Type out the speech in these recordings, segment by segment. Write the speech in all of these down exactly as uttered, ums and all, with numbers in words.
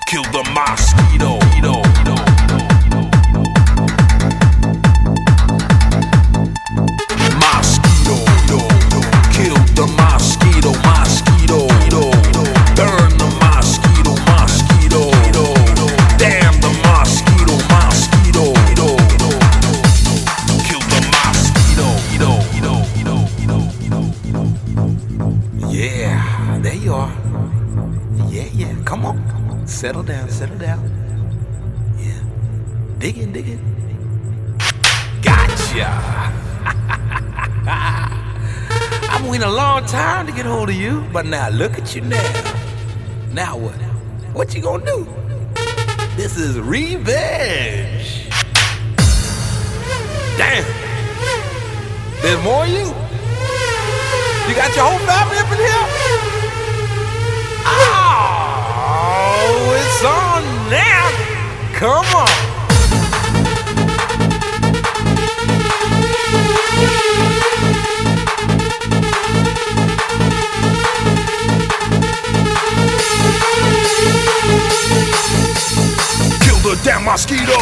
Kill the mosquito. Mosquito. Kill the mosquito. Mosquito. Burn the mosquito. Mosquito. Damn the mosquito. Mosquito. Kill the mosquito. Yeah, there you are. Yeah, yeah, come on. Settle down, settle down. Yeah. Dig in, dig in. Gotcha. I've been waiting a long time to get hold of you, but now look at you now. Now what? What you gonna do? This is revenge. Damn. There's more of you? You got your whole family up in here? Oh, it's on now. Come on. Kill the damn mosquito.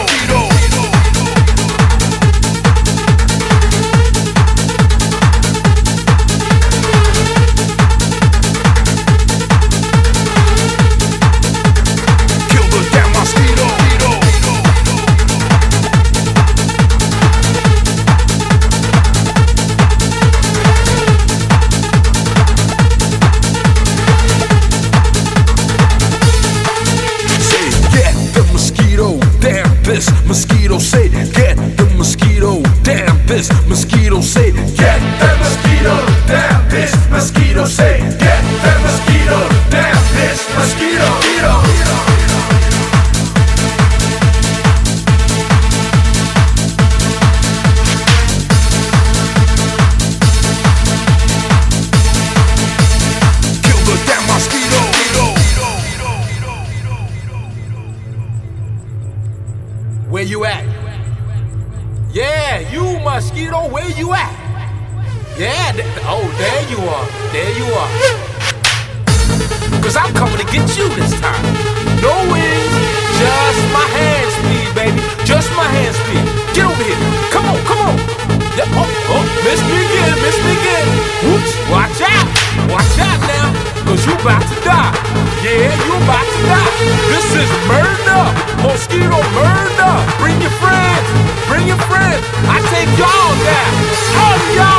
This mosquito say, get the mosquito, damn this mosquito say, get the mosquito, damn this mosquito say, get the mosquito, damn this mosquito. Kill the damn mosquito. Where you at? Yeah, you mosquito, where you at? Yeah, th oh, there you are, there you are. Cause I'm coming to get you this time. No wings, just my hand speed, baby. Just my hand speed. Get over here. Come on, come on. Yeah, oh, oh, miss me again, miss me again. Whoops, watch out. Watch out now, cause you about to die. Yeah, you about to die. This is murder. Mosquito murder. Bring your friends. Bring your friends. I take y'all down. All of y'all.